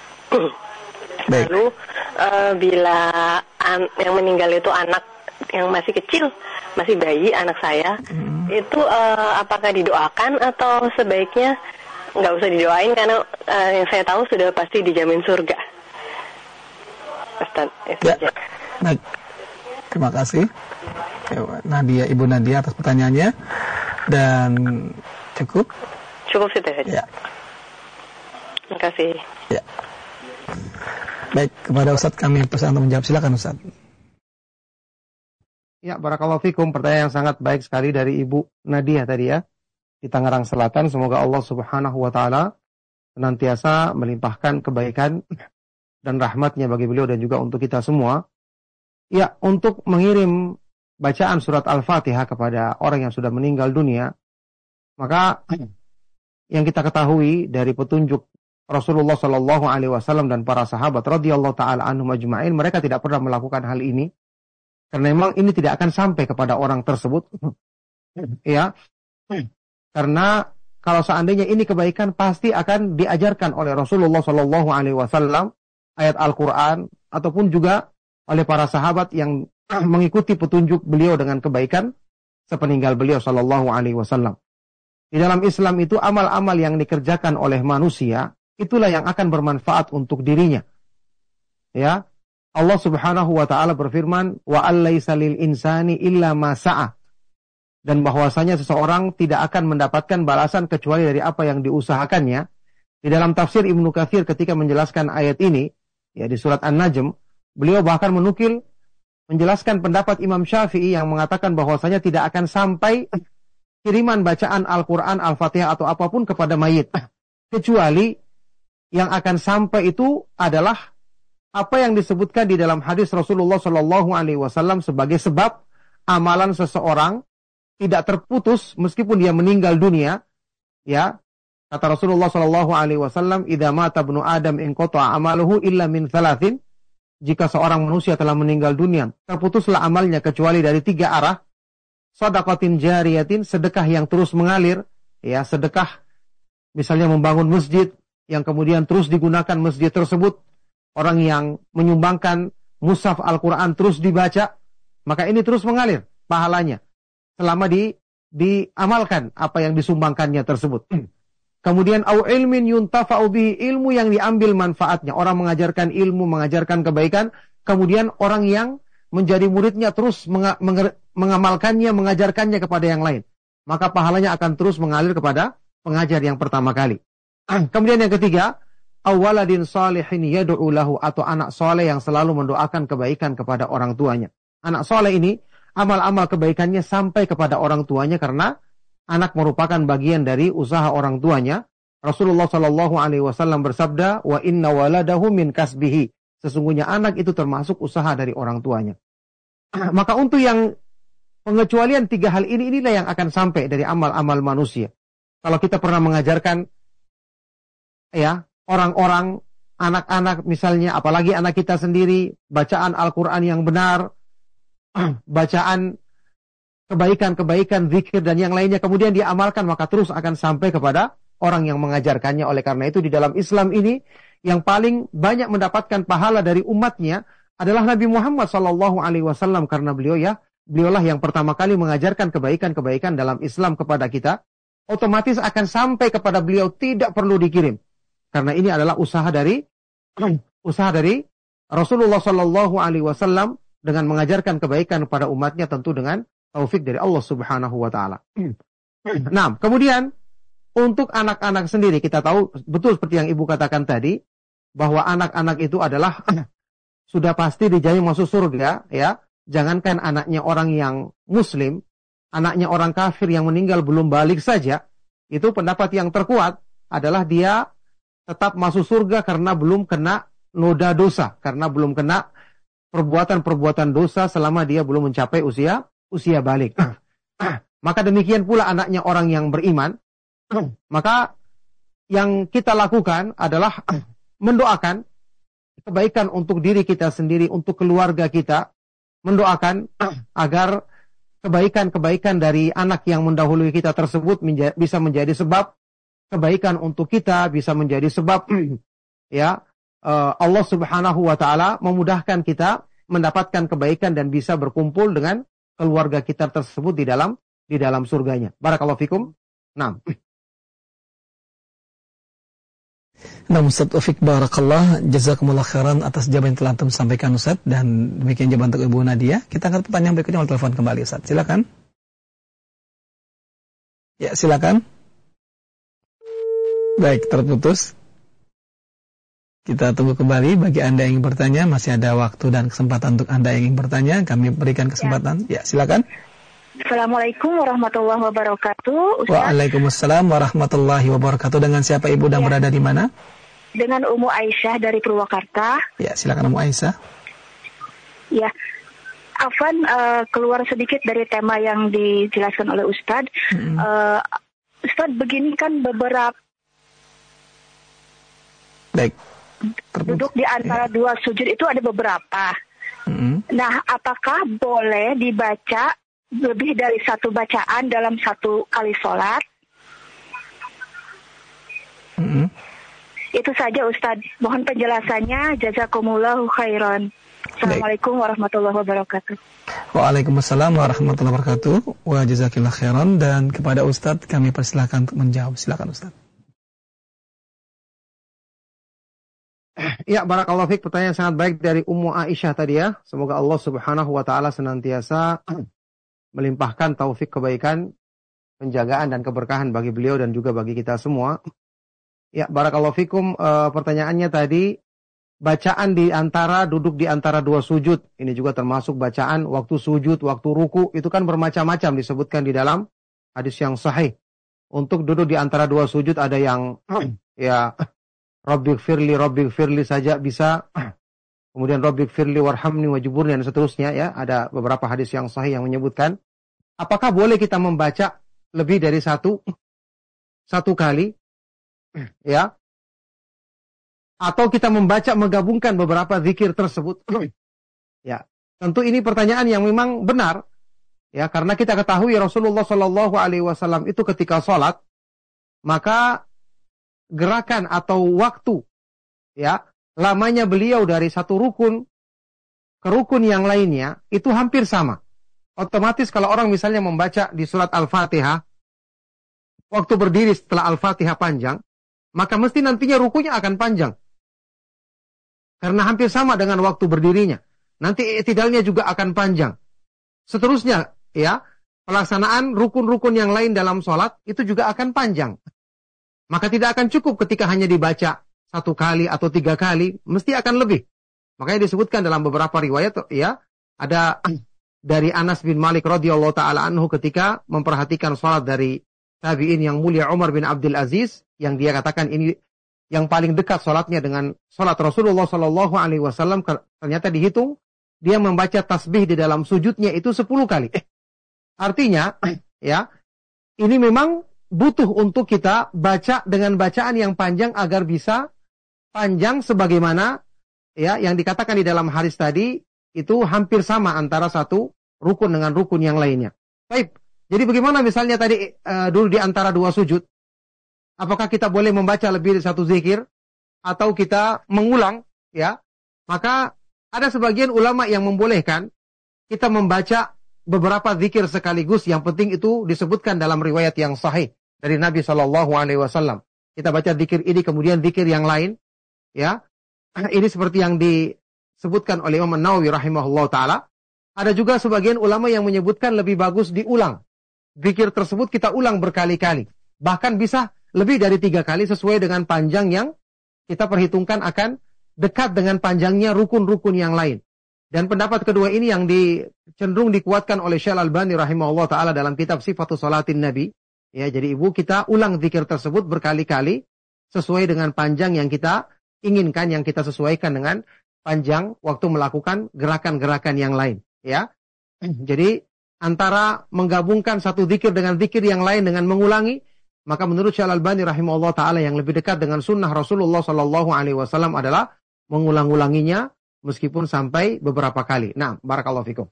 Lalu bila yang meninggal itu anak yang masih kecil, masih bayi, anak saya, itu apakah didoakan atau sebaiknya nggak usah didoain karena yang saya tahu sudah pasti dijamin surga? Ustaz, ya. Baik. Terima kasih Nadia, Ibu Nadia atas pertanyaannya, dan cukup situ saja. Ya. Terima kasih. Ya. Baik, kepada Ustadz kami persilakan untuk menjawab. Silakan Ustadz. Ya, barakallahu fikum. Pertanyaan yang sangat baik sekali dari Ibu Nadia tadi ya, di Tangerang Selatan. Semoga Allah Subhanahu wa taala senantiasa melimpahkan kebaikan dan rahmatnya bagi beliau dan juga untuk kita semua. Ya, untuk mengirim bacaan surat Al-Fatihah kepada orang yang sudah meninggal dunia, maka yang kita ketahui dari petunjuk Rasulullah Shallallahu Alaihi Wasallam dan para sahabat radhiyallahu taala anhum ajma'in, mereka tidak pernah melakukan hal ini karena memang ini tidak akan sampai kepada orang tersebut. Ya, karena kalau seandainya ini kebaikan pasti akan diajarkan oleh Rasulullah Shallallahu Alaihi Wasallam, ayat Al-Quran ataupun juga oleh para sahabat yang mengikuti petunjuk beliau dengan kebaikan sepeninggal beliau Shallallahu Alaihi Wasallam. Di dalam Islam itu amal-amal yang dikerjakan oleh manusia itulah yang akan bermanfaat untuk dirinya. Ya, Allah Subhanahu wa taala berfirman, wa allaisa lil insani illa ma sa'a. Dan bahwasanya seseorang tidak akan mendapatkan balasan kecuali dari apa yang diusahakannya. Di dalam tafsir Ibnu Katsir ketika menjelaskan ayat ini, ya di surat An-Najm, beliau bahkan menjelaskan pendapat Imam Syafi'i yang mengatakan bahwasanya tidak akan sampai kiriman bacaan Al-Quran, Al-Fatihah atau apapun kepada mayit, kecuali yang akan sampai itu adalah apa yang disebutkan di dalam hadis Rasulullah Shallallahu Alaihi Wasallam sebagai sebab amalan seseorang tidak terputus meskipun dia meninggal dunia. Ya, kata Rasulullah Shallallahu Alaihi Wasallam, "Idza mata ibnu Adam inqata'a amaluhu illa min thalathin." Jika seorang manusia telah meninggal dunia, terputuslah amalnya kecuali dari 3 arah. Shadaqatin jariyatin, sedekah yang terus mengalir, ya, sedekah misalnya membangun masjid yang kemudian terus digunakan masjid tersebut. Orang yang menyumbangkan mushaf Al-Quran terus dibaca, maka ini terus mengalir pahalanya selama diamalkan apa yang disumbangkannya tersebut. Kemudian au ilmin yuntafa'u bihi, ilmu yang diambil manfaatnya. Orang mengajarkan ilmu, mengajarkan kebaikan, kemudian orang yang menjadi muridnya terus mengamalkannya, mengajarkannya kepada yang lain. Maka pahalanya akan terus mengalir kepada pengajar yang pertama kali. Kemudian yang ketiga, awaladin salihin yad'u lahu, atau anak soleh yang selalu mendoakan kebaikan kepada orang tuanya. Anak soleh ini amal-amal kebaikannya sampai kepada orang tuanya karena anak merupakan bagian dari usaha orang tuanya. Rasulullah Shallallahu Alaihi Wasallam bersabda, wa inna waladahu min kasbihi, sesungguhnya anak itu termasuk usaha dari orang tuanya. Maka untuk yang pengecualian 3 hal ini, inilah yang akan sampai dari amal-amal manusia. Kalau kita pernah mengajarkan, ya, orang-orang, anak-anak misalnya, apalagi anak kita sendiri, bacaan Al-Quran yang benar, bacaan kebaikan-kebaikan, zikir dan yang lainnya, kemudian diamalkan, maka terus akan sampai kepada orang yang mengajarkannya. Oleh karena itu di dalam Islam ini, yang paling banyak mendapatkan pahala dari umatnya adalah Nabi Muhammad SAW, karena beliaulah yang pertama kali mengajarkan kebaikan-kebaikan dalam Islam kepada kita. Otomatis akan sampai kepada beliau, tidak perlu dikirim. Karena ini adalah usaha dari Rasulullah Shallallahu Alaihi Wasallam dengan mengajarkan kebaikan kepada umatnya, tentu dengan taufik dari Allah Subhanahu Wa Taala. Nah, kemudian untuk anak-anak sendiri, kita tahu betul seperti yang ibu katakan tadi, bahwa anak-anak itu adalah sudah pasti dijamin masuk surga, ya. Jangankan anaknya orang yang Muslim, anaknya orang kafir yang meninggal belum balik saja, itu pendapat yang terkuat adalah dia tetap masuk surga karena belum kena noda dosa, karena belum kena perbuatan-perbuatan dosa selama dia belum mencapai usia balik. Maka demikian pula anaknya orang yang beriman. Maka yang kita lakukan adalah mendoakan kebaikan untuk diri kita sendiri, untuk keluarga kita, mendoakan agar kebaikan-kebaikan dari anak yang mendahului kita tersebut bisa menjadi sebab kebaikan untuk kita, bisa menjadi sebab ya Allah Subhanahu Wa Taala memudahkan kita mendapatkan kebaikan dan bisa berkumpul dengan keluarga kita tersebut di dalam surganya. Barakallahu fikum. Nah. Nah, Ustaz Taufik barakallah, jazakumullah khairan atas jawaban yang telah antum sampaikan Ustaz, dan demikian jawaban untuk Ibu Nadia. Kita angkat pertanyaan berikutnya oleh telepon kembali Ustaz. Silakan. Ya, silakan. Baik, terputus. Kita tunggu kembali. Bagi Anda yang ingin bertanya, masih ada waktu dan kesempatan untuk Anda yang ingin bertanya. Kami berikan kesempatan. Ya, silakan. Assalamualaikum warahmatullahi wabarakatuh. Ustaz. Waalaikumsalam warahmatullahi wabarakatuh. Dengan siapa Ibu dan berada di mana? Dengan Ummu Aisyah dari Purwakarta. Ya, silakan Ummu Aisyah. Ya, Afwan, keluar sedikit dari tema yang dijelaskan oleh Ustadz. Ustadz, begini kan beberapa duduk di antara dua sujud itu ada beberapa. Nah, apakah boleh dibaca lebih dari satu bacaan dalam satu kali sholat? Itu saja Ustadz. Mohon penjelasannya. Jazakumullahu khairan. Assalamualaikum warahmatullahi wabarakatuh. Waalaikumsalam warahmatullahi wabarakatuh. Wa jazakillah khairan. Dan kepada Ustadz kami persilahkan untuk menjawab. Silakan Ustadz. Ya, barakallahu fiik, pertanyaan sangat baik dari Ummu Aisyah tadi ya. Semoga Allah Subhanahu Wa Taala senantiasa melimpahkan taufik kebaikan, penjagaan dan keberkahan bagi beliau dan juga bagi kita semua. Ya, barakallahu fikum, pertanyaannya tadi, bacaan duduk di antara dua sujud, ini juga termasuk bacaan waktu sujud, waktu ruku, itu kan bermacam-macam disebutkan di dalam hadis yang sahih. Untuk duduk di antara dua sujud ada yang ya Rabbighfirli saja bisa, kemudian Rabbik firli warhamni wajiburni dan seterusnya ya, ada beberapa hadis yang sahih yang menyebutkan apakah boleh kita membaca lebih dari satu kali ya, atau kita membaca menggabungkan beberapa zikir tersebut ya. Tentu ini pertanyaan yang memang benar ya, karena kita ketahui Rasulullah Shallallahu Alaihi Wasallam itu ketika sholat, maka gerakan atau waktu ya, lamanya beliau dari satu rukun ke rukun yang lainnya itu hampir sama. Otomatis kalau orang misalnya membaca di surat Al-Fatihah, waktu berdiri setelah Al-Fatihah panjang, maka mesti nantinya rukunya akan panjang. Karena hampir sama dengan waktu berdirinya. Nanti i'tidalnya juga akan panjang. Seterusnya ya, pelaksanaan rukun-rukun yang lain dalam sholat itu juga akan panjang. Maka tidak akan cukup ketika hanya dibaca 1 kali atau 3 kali, mesti akan lebih. Makanya disebutkan dalam beberapa riwayat ya, ada dari Anas bin Malik radhiyallahu taala anhu ketika memperhatikan sholat dari tabi'in yang mulia Umar bin Abdul Aziz, yang dia katakan ini yang paling dekat sholatnya dengan sholat Rasulullah Shallallahu Alaihi Wasallam, ternyata dihitung dia membaca tasbih di dalam sujudnya itu 10 kali. Artinya ya, ini memang butuh untuk kita baca dengan bacaan yang panjang agar bisa panjang sebagaimana ya yang dikatakan di dalam hadis tadi, itu hampir sama antara satu rukun dengan rukun yang lainnya. Baik. Jadi bagaimana misalnya tadi dulu di antara 2 sujud, apakah kita boleh membaca lebih dari 1 zikir atau kita mengulang ya? Maka ada sebagian ulama yang membolehkan kita membaca beberapa zikir sekaligus, yang penting itu disebutkan dalam riwayat yang sahih dari Nabi Shallallahu Alaihi Wasallam. Kita baca zikir ini kemudian zikir yang lain, ya. Ini seperti yang disebutkan oleh Imam Nawawi rahimahullah taala. Ada juga sebagian ulama yang menyebutkan lebih bagus diulang. Zikir tersebut kita ulang berkali-kali, bahkan bisa lebih dari 3 kali sesuai dengan panjang yang kita perhitungkan akan dekat dengan panjangnya rukun-rukun yang lain. Dan pendapat kedua ini yang cenderung dikuatkan oleh Syekh Al-Albani rahimahullah taala dalam kitab Sifatus Salatin Nabi. Ya, jadi ibu kita ulang zikir tersebut berkali-kali sesuai dengan panjang yang kita inginkan, yang kita sesuaikan dengan panjang waktu melakukan gerakan-gerakan yang lain, ya. Jadi antara menggabungkan satu zikir dengan zikir yang lain dengan mengulangi, maka menurut Syekh Al-Albani rahimahullah taala yang lebih dekat dengan sunnah Rasulullah sallallahu alaihi wasallam adalah mengulang-ulanginya meskipun sampai beberapa kali. Nah, barakallahu fikum.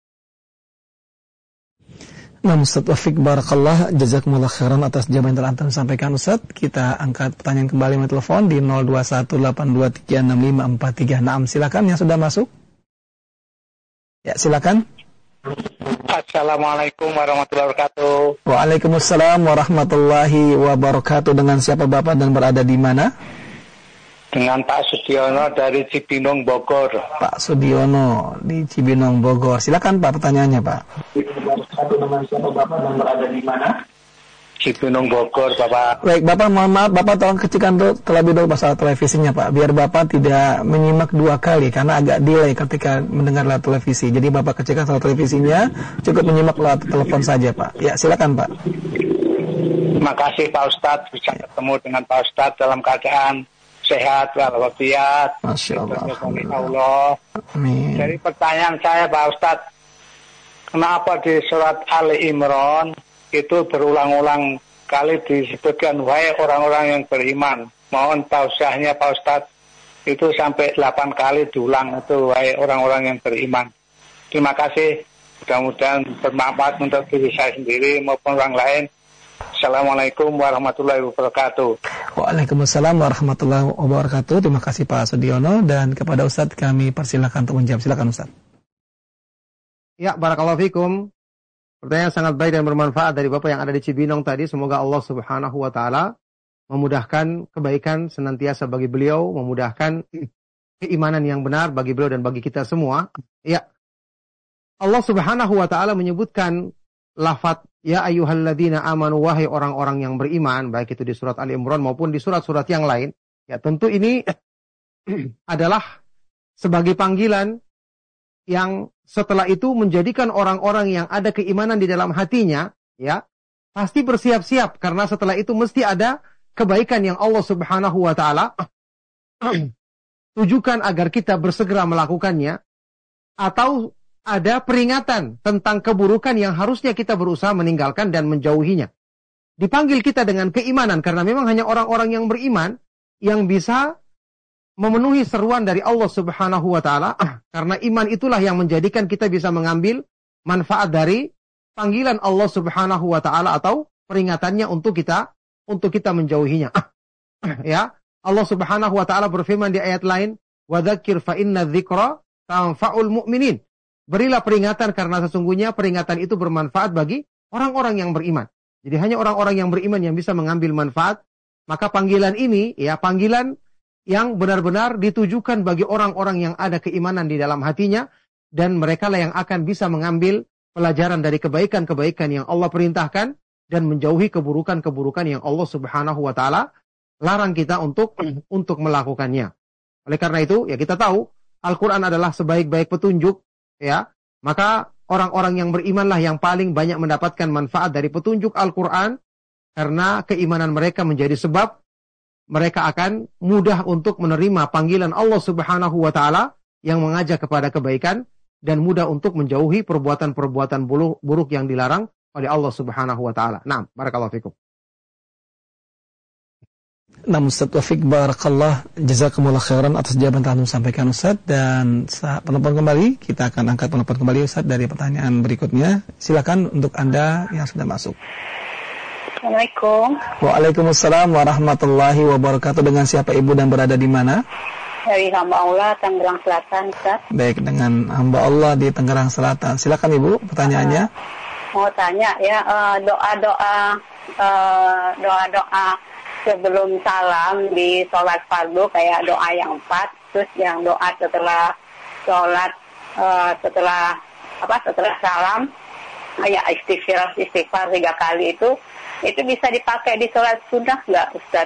Nah, Ustaz Taufik barakallah, jazakumullah khairan atas jawaban yang telah Anda sampaikan Ustaz. Kita angkat pertanyaan kembali melalui telepon di 0218236543. Naam, silakan yang sudah masuk. Ya, silakan. Assalamualaikum warahmatullahi wabarakatuh. Waalaikumsalam warahmatullahi wabarakatuh. Dengan siapa Bapak dan berada di mana? Dengan Pak Sudiono dari Cibinong, Bogor. Pak Sudiono di Cibinong, Bogor. Silakan Pak, pertanyaannya Pak. Dengan siapa Bapak dan berada di mana? Cibinong, Bogor, Bapak. Baik, Bapak mohon maaf, Bapak tolong kecilkan terlebih dahulu masalah televisinya Pak, biar Bapak tidak menyimak 2 kali karena agak delay ketika mendengar lewat televisi. Jadi Bapak kecilkan salah televisinya, cukup menyimak lewat telepon saja Pak. Ya, silakan Pak. Terima kasih Pak Ustadz, bisa ketemu dengan Pak Ustadz dalam keadaan sehat walafiat. Masya Allah. Allah. Amin. Jadi pertanyaan saya Pak Ustadz, kenapa di surat Ali Imran itu berulang-ulang kali disebutkan wahai orang-orang yang beriman? Mohon tausiahnya Pak Ustadz, itu sampai 8 kali diulang itu wahai orang-orang yang beriman. Terima kasih. Mudah-mudahan bermanfaat untuk diri saya sendiri maupun orang lain. Assalamualaikum warahmatullahi wabarakatuh. Waalaikumsalam warahmatullahi wabarakatuh. Terima kasih Pak Sudiono, dan kepada Ustadz kami persilakan untuk menjawab. Silakan Ustadz. Ya, barakallahu fikum. Pertanyaan sangat baik dan bermanfaat dari Bapak yang ada di Cibinong tadi. Semoga Allah Subhanahu wa taala memudahkan kebaikan senantiasa bagi beliau, memudahkan keimanan yang benar bagi beliau dan bagi kita semua. Ya. Allah Subhanahu wa taala menyebutkan lafaz ya ayyuhalladzina amanu, wahai orang-orang yang beriman, baik itu di surat Ali Imran maupun di surat-surat yang lain. Ya, tentu ini adalah sebagai panggilan yang setelah itu menjadikan orang-orang yang ada keimanan di dalam hatinya, ya, pasti bersiap-siap karena setelah itu mesti ada kebaikan yang Allah Subhanahu wa taala tujukan agar kita bersegera melakukannya, atau ada peringatan tentang keburukan yang harusnya kita berusaha meninggalkan dan menjauhinya. Dipanggil kita dengan keimanan, karena memang hanya orang-orang yang beriman yang bisa memenuhi seruan dari Allah Subhanahu wa Ta'ala, karena iman itulah yang menjadikan kita bisa mengambil manfaat dari panggilan Allah Subhanahu wa Ta'ala atau peringatannya untuk kita menjauhinya. Ya, Allah Subhanahu wa Ta'ala berfirman di ayat lain, "Wa dzakir fa inna dzikra tanfa'ul mu'minin." Berilah peringatan karena sesungguhnya peringatan itu bermanfaat bagi orang-orang yang beriman. Jadi hanya orang-orang yang beriman yang bisa mengambil manfaat. Maka panggilan ini, ya, panggilan yang benar-benar ditujukan bagi orang-orang yang ada keimanan di dalam hatinya, dan mereka lah yang akan bisa mengambil pelajaran dari kebaikan-kebaikan yang Allah perintahkan dan menjauhi keburukan-keburukan yang Allah Subhanahu wa Ta'ala larang kita untuk melakukannya. Oleh karena itu, ya, kita tahu Al-Quran adalah sebaik-baik petunjuk, ya. Maka orang-orang yang berimanlah yang paling banyak mendapatkan manfaat dari petunjuk Al-Quran, karena keimanan mereka menjadi sebab mereka akan mudah untuk menerima panggilan Allah Subhanahu wa Ta'ala yang mengajak kepada kebaikan, dan mudah untuk menjauhi perbuatan-perbuatan buruk yang dilarang oleh Allah Subhanahu wa Ta'ala. Nah, barakallahu fikum. Nah, Ustaz Taufik barakallah, jazakumullah khairan atas jawaban yang disampaikan Ustaz. Dan saat penelpon kembali, kita akan angkat penelpon kembali Ustaz dari pertanyaan berikutnya. Silakan untuk Anda yang sudah masuk. Assalamualaikum. Waalaikumsalam warahmatullahi wabarakatuh. Dengan siapa Ibu dan berada di mana? Dari hamba Allah Tangerang Selatan, Ustaz. Baik, dengan hamba Allah di Tangerang Selatan. Silakan Ibu, pertanyaannya. Mau tanya ya, doa-doa sebelum salam di sholat fardu, kayak doa yang 4, terus yang doa setelah sholat setelah salam, ya istighfar 3 kali itu bisa dipakai di sholat sunnah nggak, Ustaz?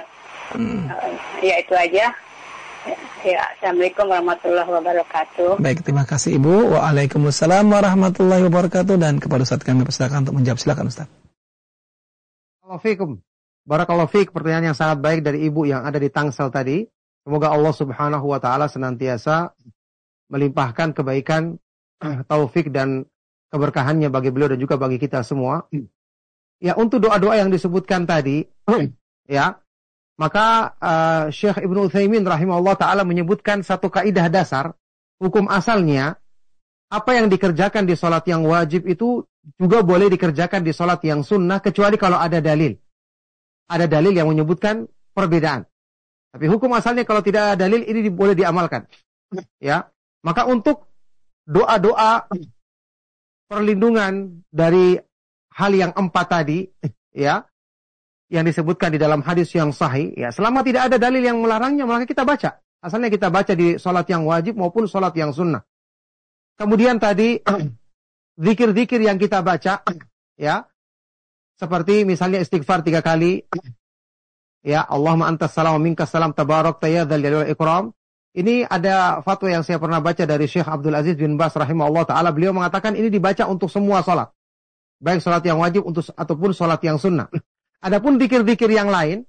Ya itu aja. Ya, Assalamualaikum warahmatullahi wabarakatuh. Baik, terima kasih Ibu. Waalaikumsalam warahmatullahi wabarakatuh. Dan kepada Ustaz kami persilakan untuk menjawab. Silakan Ustaz. Assalamualaikum. Barakallahu fiik, pertanyaan yang sangat baik dari Ibu yang ada di Tangsel tadi. Semoga Allah Subhanahu wa Ta'ala senantiasa melimpahkan kebaikan, taufik dan keberkahannya bagi beliau dan juga bagi kita semua. Ya, untuk doa-doa yang disebutkan tadi, ya, maka Syekh Ibnu Utsaimin rahimahullah ta'ala menyebutkan satu kaidah dasar, hukum asalnya, apa yang dikerjakan di sholat yang wajib itu juga boleh dikerjakan di sholat yang sunnah, kecuali kalau ada dalil. Ada dalil yang menyebutkan perbedaan. Tapi hukum asalnya kalau tidak ada dalil, ini boleh diamalkan. Ya, maka untuk doa-doa perlindungan dari hal yang 4 tadi, ya, yang disebutkan di dalam hadis yang sahih, ya, selama tidak ada dalil yang melarangnya, maka kita baca. Asalnya kita baca di sholat yang wajib maupun sholat yang sunnah. Kemudian tadi, zikir-zikir yang kita baca, ya, seperti misalnya istighfar 3 kali, ya, Allahumma antas salam wa minkas salam tabarak ya dzal jalali wal ikram. Ini ada fatwa yang saya pernah baca dari Syekh Abdul Aziz bin Bas rahimahullah ta'ala. Beliau mengatakan ini dibaca untuk semua sholat, baik sholat yang wajib ataupun sholat yang sunnah. Adapun zikir-zikir yang lain,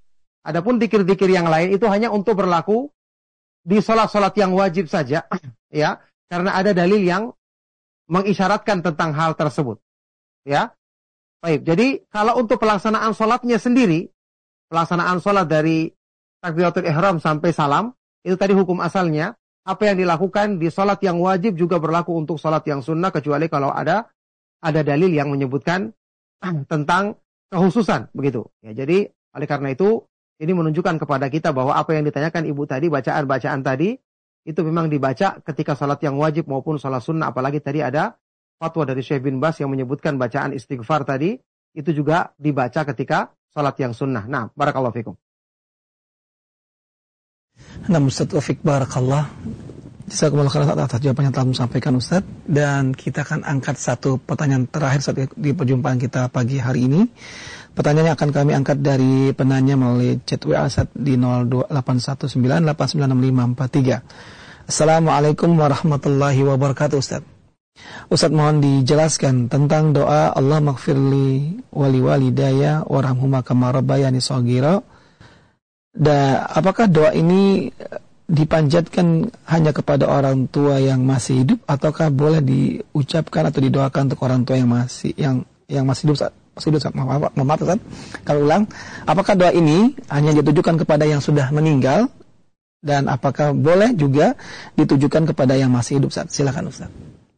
itu hanya untuk berlaku di sholat-sholat yang wajib saja, ya, karena ada dalil yang mengisyaratkan tentang hal tersebut, ya. Baik, jadi kalau untuk pelaksanaan sholatnya sendiri, pelaksanaan sholat dari takbiratul ihram sampai salam, itu tadi hukum asalnya, apa yang dilakukan di sholat yang wajib juga berlaku untuk sholat yang sunnah, kecuali kalau ada dalil yang menyebutkan tentang kekhususan, begitu. Ya, jadi oleh karena itu, ini menunjukkan kepada kita bahwa apa yang ditanyakan Ibu tadi, bacaan-bacaan tadi, itu memang dibaca ketika sholat yang wajib maupun sholat sunnah, apalagi tadi ada fatwa dari Syekh bin Bas yang menyebutkan bacaan istighfar tadi, itu juga dibaca ketika sholat yang sunnah. Nah, barakallahu fikum. Nah, Ustaz Taufik barakallah. Jazakumullah khairan atas jawaban yang telah disampaikan Ustaz. Dan kita akan angkat satu pertanyaan terakhir saat di perjumpaan kita pagi hari ini. Pertanyaannya akan kami angkat dari penanya melalui chat WA Ustaz di 02819896543. Assalamualaikum warahmatullahi wabarakatuh Ustaz. Ustaz, mohon dijelaskan tentang doa Allah maghfirli wali walidaya warhamhuma kama rabbayani shaghira. Apakah doa ini dipanjatkan hanya kepada orang tua yang masih hidup, ataukah boleh diucapkan atau didoakan untuk orang tua yang masih hidup saat maaf Ustaz, kalau ulang, apakah doa ini hanya ditujukan kepada yang sudah meninggal, dan apakah boleh juga ditujukan kepada yang masih hidup Ustaz? Silakan Ustaz.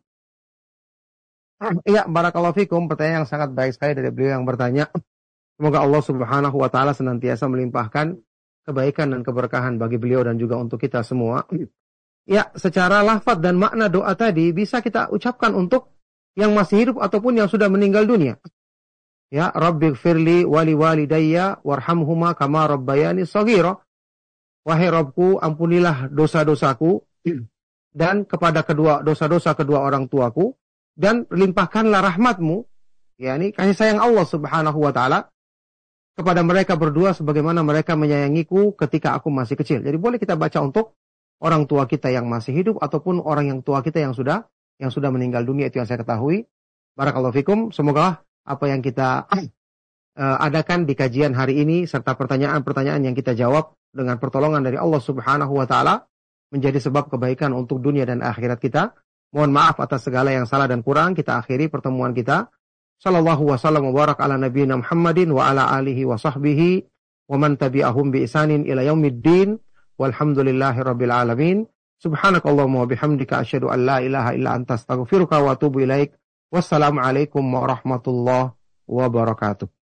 Iya, barakallahu fikum, pertanyaan yang sangat baik sekali dari beliau yang bertanya. Semoga Allah Subhanahu wa taala senantiasa melimpahkan kebaikan dan keberkahan bagi beliau dan juga untuk kita semua. Ya, secara lafaz dan makna doa tadi bisa kita ucapkan untuk yang masih hidup ataupun yang sudah meninggal dunia. Ya, Rabbighfirli wali walidayya warhamhuma kama rabbayani shaghira. Wahai Rabbku, ampunilah dosa-dosaku dan kepada dosa-dosa kedua orang tuaku, dan limpahkanlah rahmatmu, yakni kasih sayang Allah Subhanahu wa taala kepada mereka berdua sebagaimana mereka menyayangiku ketika aku masih kecil. Jadi boleh kita baca untuk orang tua kita yang masih hidup ataupun orang yang tua kita yang sudah meninggal dunia. Itu yang saya ketahui. Barakallahu fikum. Semoga apa yang kita adakan di kajian hari ini serta pertanyaan-pertanyaan yang kita jawab dengan pertolongan dari Allah Subhanahu wa taala menjadi sebab kebaikan untuk dunia dan akhirat kita. Mohon maaf atas segala yang salah dan kurang. Kita akhiri pertemuan kita. Sallallahu wasallam wa barak ala nabiyina Muhammadin wa ala alihi wa sahbihi wa man tabi'ahum bi isanin ila yaumiddin walhamdulillahi rabbil alamin. Subhanakallahumma wa bihamdika asyhadu an la ilaha illa anta astaghfiruka wa atubu ilaik. Wassalamu alaikum warahmatullahi wabarakatuh.